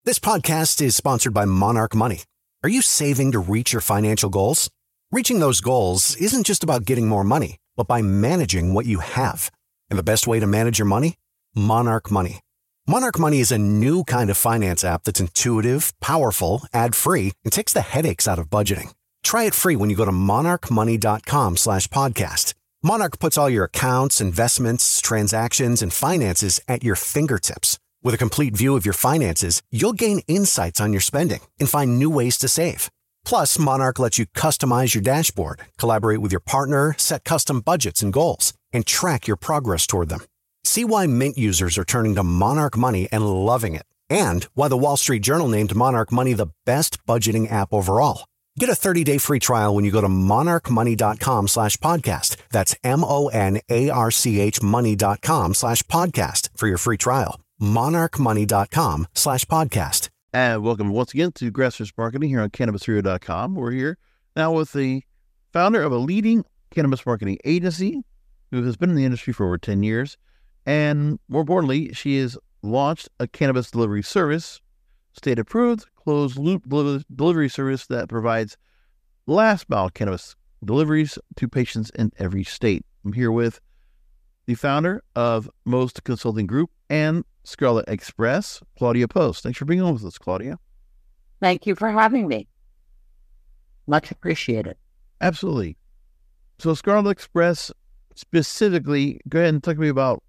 This podcast is sponsored by Monarch Money. Are you saving to reach your financial goals? Reaching those goals isn't just about getting more money, but by managing what you have. And the best way to manage your money? Monarch Money. Monarch Money is a new kind of finance app that's intuitive, powerful, ad-free, and takes the headaches out of budgeting. Try it free when you go to monarchmoney.com/podcast. Monarch puts all your accounts, investments, transactions, and finances at your fingertips. With a complete view of your finances, you'll gain insights on your spending and find new ways to save. Plus, Monarch lets you customize your dashboard, collaborate with your partner, set custom budgets and goals, and track your progress toward them. See why Mint users are turning to Monarch Money and loving it, and why the Wall Street Journal named Monarch Money the best budgeting app overall. Get a 30-day free trial when you go to monarchmoney.com/podcast. That's MONARCH money.com/podcast for your free trial. monarchmoney.com/podcast. And welcome once again to Grassroots Marketing here on CannabisRadio.com. We're here now with the founder of a leading cannabis marketing agency who has been in the industry for over 10 years. And more importantly, she has launched a cannabis delivery service, state-approved, closed-loop delivery service that provides last-mile cannabis deliveries to patients in every state. I'm here with the founder of Most Consulting Group and Scarlet Express, Claudia Post. Thanks for being on with us, Claudia. Thank you for having me. Much appreciated. Absolutely. So Scarlet Express specifically, go ahead and talk to me about,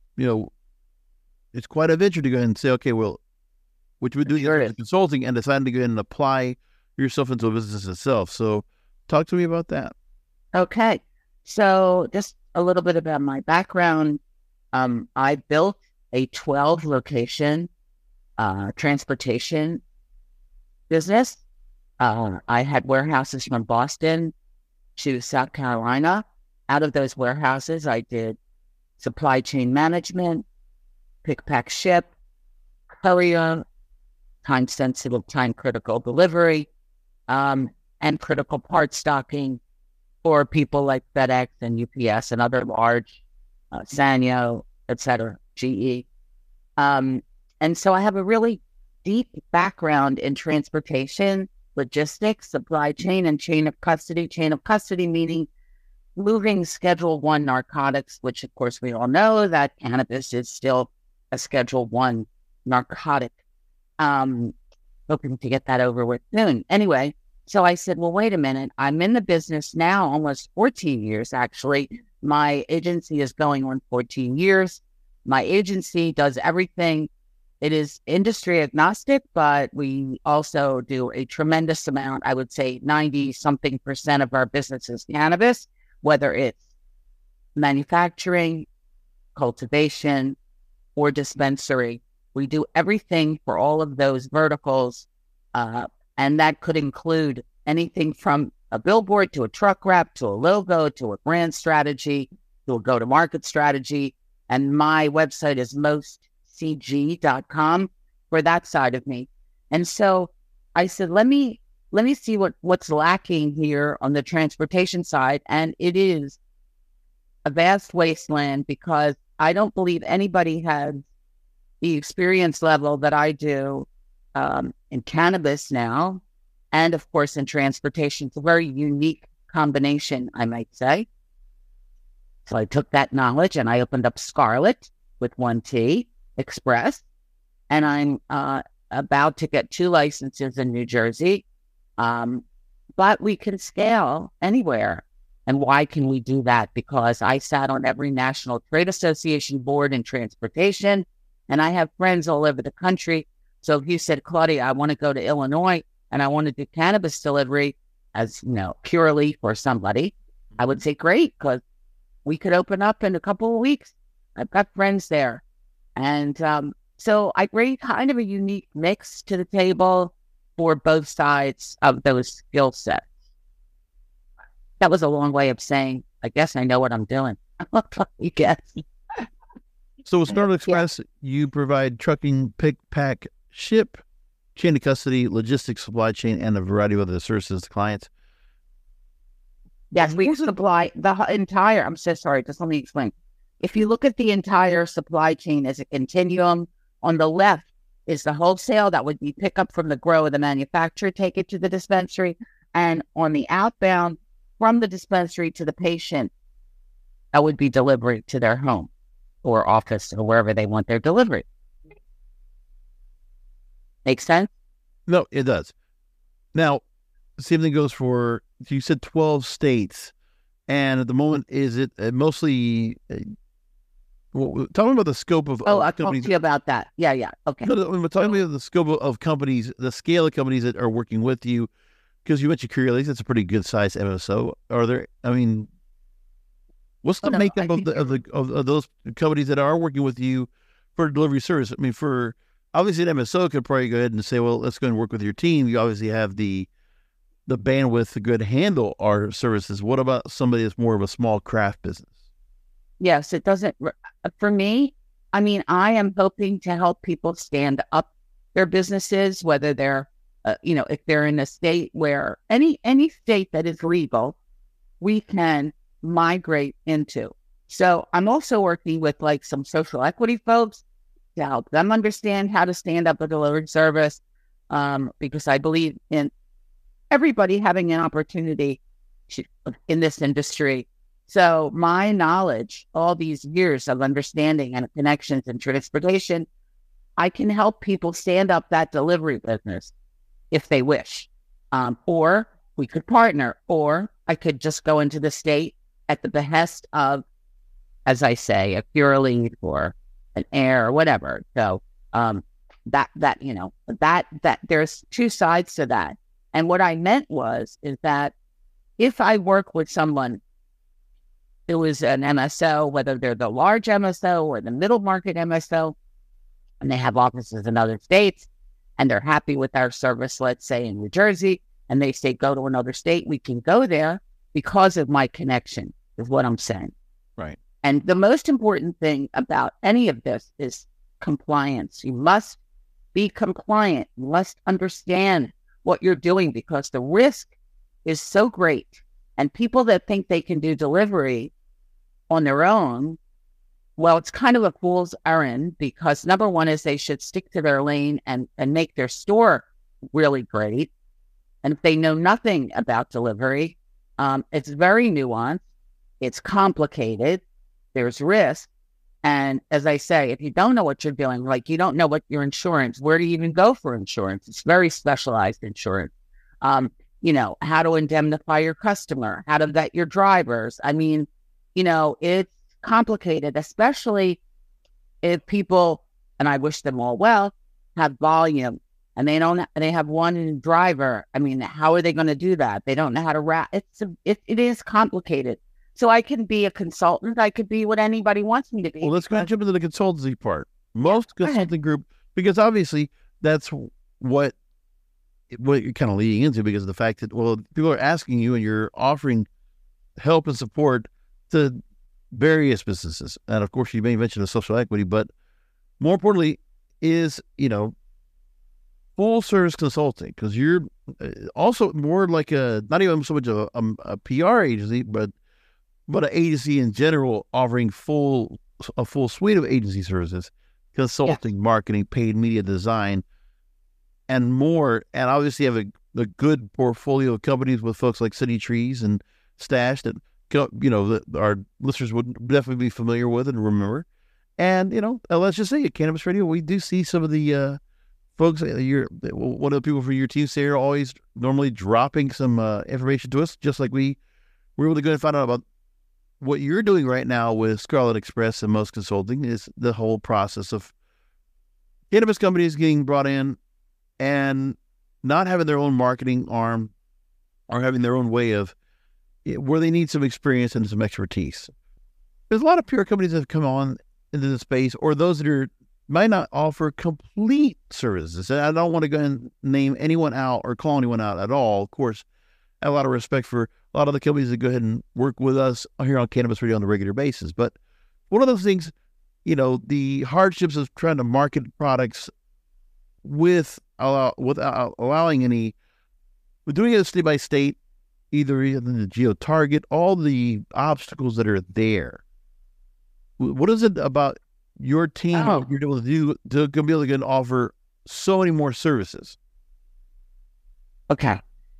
it's quite a venture to go ahead and say, okay, well, what you would do is consulting and deciding to go ahead and apply yourself into a business itself. So talk to me about that. Okay. So just a little bit about my background. I built a 12-location transportation business. I had warehouses from Boston to South Carolina. Out of those warehouses, I did supply chain management, pick, pack, ship, courier, time-sensitive, time-critical delivery, and critical part stocking for people like FedEx and UPS and other large, Sanyo, etc., GE. And so I have a really deep background in transportation, logistics, supply chain, and chain of custody. Chain of custody meaning moving Schedule I narcotics, which of course we all know that cannabis is still a Schedule I narcotic. Hoping to get that over with soon. Anyway, so I said, well, wait a minute. I'm in the business now almost 14 years, actually. My agency is going on 14 years. My agency does everything. It is industry agnostic, but we also do a tremendous amount. I would say 90-something% of our business is cannabis, whether it's manufacturing, cultivation, or dispensary. We do everything for all of those verticals, and that could include anything from a billboard to a truck wrap to a logo to a brand strategy to a go-to-market strategy. And my website is mostcg.com for that side of me. And so I said, let me see what's lacking here on the transportation side. And it is a vast wasteland because I don't believe anybody has the experience level that I do in cannabis now, and of course in transportation. It's a very unique combination, I might say. So I took that knowledge and I opened up Scarlet with 1T Express, and I'm about to get 2 licenses in New Jersey, but we can scale anywhere. And why can we do that? Because I sat on every national trade association board in transportation, and I have friends all over the country. So if you said, Claudia, I want to go to Illinois and I want to do cannabis delivery as, purely for somebody, I would say, great, because we could open up in a couple of weeks. I've got friends there. And so I bring kind of a unique mix to the table for both sides of those skill sets. That was a long way of saying, I guess I know what I'm doing. You guess. So with Scarlet Express, you provide trucking, pick, pack, ship, chain of custody, logistics, supply chain, and a variety of other services to clients. Yes, we supply the entire, I'm so sorry, just let me explain. If you look at the entire supply chain as a continuum, on the left is the wholesale. That would be pick up from the grower, the manufacturer, take it to the dispensary. And on the outbound from the dispensary to the patient, that would be delivery to their home or office or wherever they want their delivery. Make sense? No, it does. Now, same thing goes for, you said 12 states. And at the moment, is it mostly, tell me about the scope of I'll companies. talk to you about that. Yeah. Okay. No, tell me the scope of companies, the scale of companies that are working with you, because you mentioned Curaleaf. That's a pretty good sized MSO. Are there, what's the makeup of those companies that are working with you for delivery service? I mean, for obviously an MSO could probably go ahead and say, well, let's go and work with your team. You obviously have the bandwidth to go ahead and handle our services. What about somebody that's more of a small craft business? Yes, it doesn't. For me, I am hoping to help people stand up their businesses, whether they're, if they're in a state where any state that is legal, we can migrate into. So I'm also working with like some social equity folks to help them understand how to stand up a delivery service, because I believe in everybody having an opportunity in this industry. So my knowledge, all these years of understanding and connections in transportation, I can help people stand up that delivery business if they wish. Or we could partner, or I could just go into the state at the behest of, as I say, a Curaleaf or an Air or whatever. So that there's two sides to that. And what I meant is that if I work with someone who is an MSO, whether they're the large MSO or the middle market MSO, and they have offices in other states, and they're happy with our service, let's say in New Jersey, and they say, go to another state, we can go there because of my connection, is what I'm saying. Right. And the most important thing about any of this is compliance. You must be compliant. You must understand what you're doing, because the risk is so great. And people that think they can do delivery on their own, well, it's kind of a fool's errand, because number one is they should stick to their lane and make their store really great. And if they know nothing about delivery, it's very nuanced. It's complicated. There's risk. And as I say, if you don't know what you're doing, like you don't know what your insurance, where do you even go for insurance? It's very specialized insurance. How to indemnify your customer, how to vet your drivers. It's complicated, especially if people, and I wish them all well, have volume and they have one driver. How are they going to do that? They don't know how to route. It is complicated. So I can be a consultant. I could be what anybody wants me to be. Well, let's go and jump into the consultancy part. Most consulting group, because obviously that's what you're kind of leading into, because of the fact that, well, people are asking you and you're offering help and support to various businesses. And of course, you may mention the social equity, but more importantly is, full service consulting, because you're also more like not even so much a PR agency, but an agency in general, offering a full suite of agency services, consulting, marketing, paid media design, and more. And obviously have a good portfolio of companies with folks like City Trees and Stash that, that our listeners would definitely be familiar with and remember. And, let's just say at Cannabis Radio, we do see some of the folks, one of the people from your team say are always normally dropping some information to us, just like we were able to go and find out about what you're doing right now with Scarlet Express and Most Consulting. Is the whole process of cannabis companies getting brought in and not having their own marketing arm or having their own way of where they need some experience and some expertise. There's a lot of PR companies that have come on into the space, or those that might not offer complete services. And I don't want to go and name anyone out or call anyone out at all. Of course, I have a lot of respect for a lot of the companies that go ahead and work with us here on Cannabis Radio on a regular basis. But one of those things, the hardships of trying to market products without allowing any, we're doing it state by state, either in the geo-target, all the obstacles that are there. What is it about your team you're able to do to be able to offer so many more services. Okay.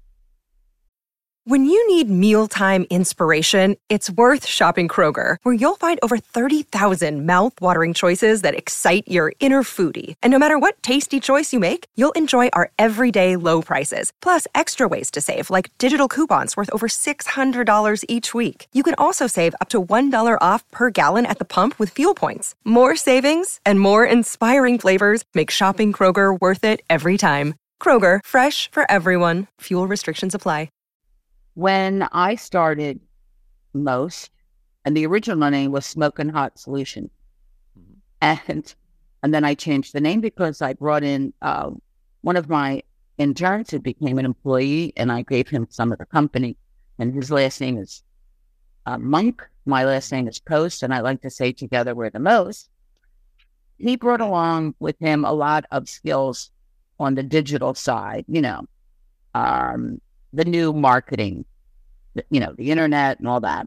When you need mealtime inspiration, it's worth shopping Kroger, where you'll find over 30,000 mouth-watering choices that excite your inner foodie. And no matter what tasty choice you make, you'll enjoy our everyday low prices, plus extra ways to save, like digital coupons worth over $600 each week. You can also save up to $1 off per gallon at the pump with fuel points. More savings and more inspiring flavors make shopping Kroger worth it every time. Kroger, fresh for everyone. Fuel restrictions apply. When I started Most, and the original name was Smokin' Hot Solution, and then I changed the name because I brought in one of my interns who became an employee, and I gave him some of the company. And his last name is Monk. My last name is Post, and I like to say together we're the most. He brought along with him a lot of skills on the digital side, the new marketing, the internet and all that.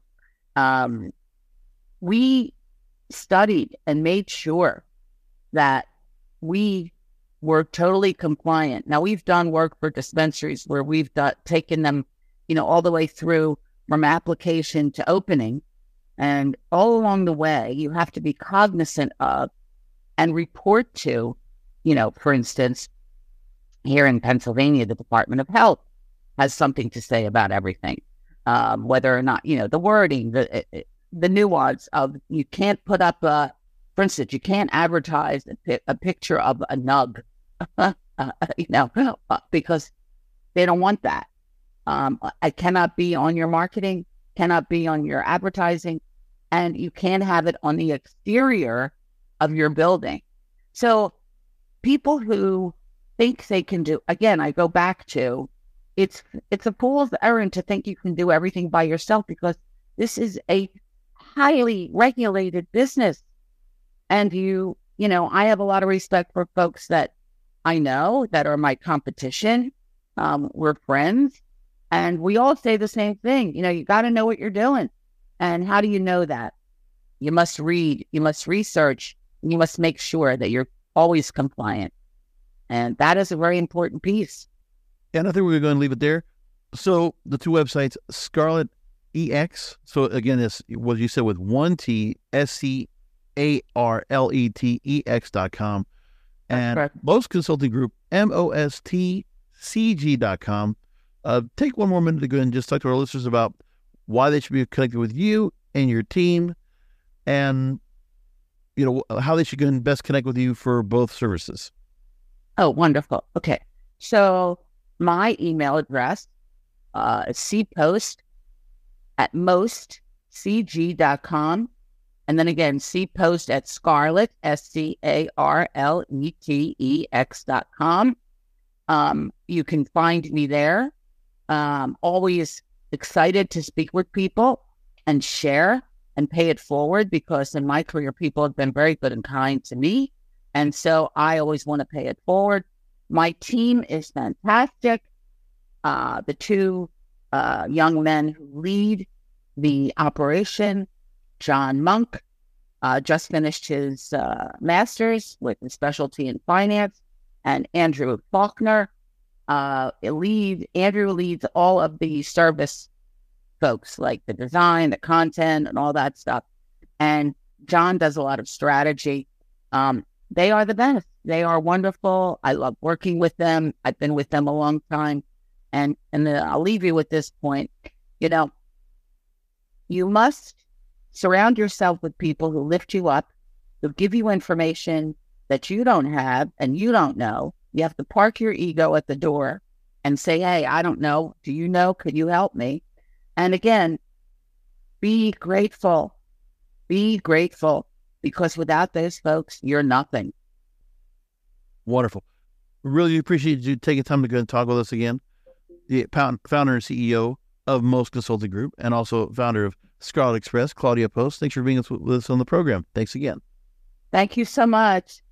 We studied and made sure that we were totally compliant. Now, we've done work for dispensaries where we've taken them, all the way through from application to opening. And all along the way, you have to be cognizant of and report to, for instance, here in Pennsylvania, the Department of Health has something to say about everything, whether or not, the wording, the nuance of you can't put up, for instance, you can't advertise a picture of a nug, because they don't want that. It cannot be on your marketing, cannot be on your advertising, and you can't have it on the exterior of your building. So people who think they can do, again, I go back to, it's a fool's errand to think you can do everything by yourself, because this is a highly regulated business. And I have a lot of respect for folks that I know that are my competition. We're friends, and we all say the same thing. You got to know what you're doing. And how do you know that? You must read, you must research, and you must make sure that you're always compliant. And that is a very important piece. And I think we're going to leave it there. So the two websites, Scarlet EX. So again, this what you said with one T, SCARLETEX.com. And Most Consulting Group, MOSTCG.com. Take one more minute to go and just talk to our listeners about why they should be connected with you and your team, and how they should go and best connect with you for both services. Oh, wonderful. Okay. So my email address is cpost@mostcg.com. And then again, cpost@Scarlet, SCARLETEX.com. You can find me there. Always excited to speak with people and share and pay it forward, because in my career, people have been very good and kind to me. And so I always want to pay it forward. My team is fantastic. The two young men who lead the operation, John Monk, just finished his master's with a specialty in finance, and Andrew Faulkner. Andrew leads all of the service folks, like the design, the content, and all that stuff. And John does a lot of strategy. They are the best. They are wonderful. I love working with them. I've been with them a long time. And then I'll leave you with this point. You must surround yourself with people who lift you up, who give you information that you don't have and you don't know. You have to park your ego at the door and say, hey, I don't know. Do you know? Could you help me? And again, be grateful. Be grateful, because without those folks, you're nothing. Wonderful. Really appreciate you taking time to go and talk with us again. The founder and CEO of Most Consulting Group, and also founder of Scarlet Express, Claudia Post. Thanks for being with us on the program. Thanks again. Thank you so much.